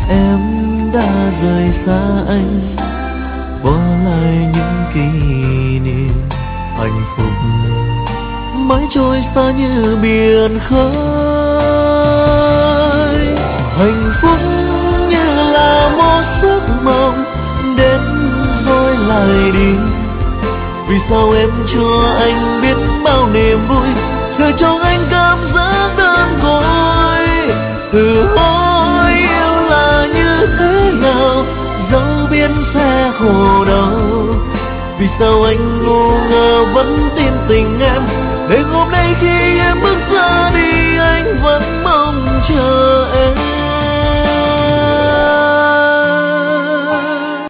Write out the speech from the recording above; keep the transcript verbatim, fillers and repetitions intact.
em đã rời xa anh, bỏ lại những kỷ niệm hạnh phúc mãi trôi xa như biển khơi. Hạnh phúc như là một giấc mộng đến rồi lại đi. Vì sao em cho anh biết bao niềm vui, chờ cho anh cảm giác đơn côi. Thử hỏi yêu là như thế nào, dẫu biết sẽ khổ đau. Vì sao anh ngu ngơ vẫn tin tình em, để hôm nay khi em bước ra đi anh vẫn mong chờ em.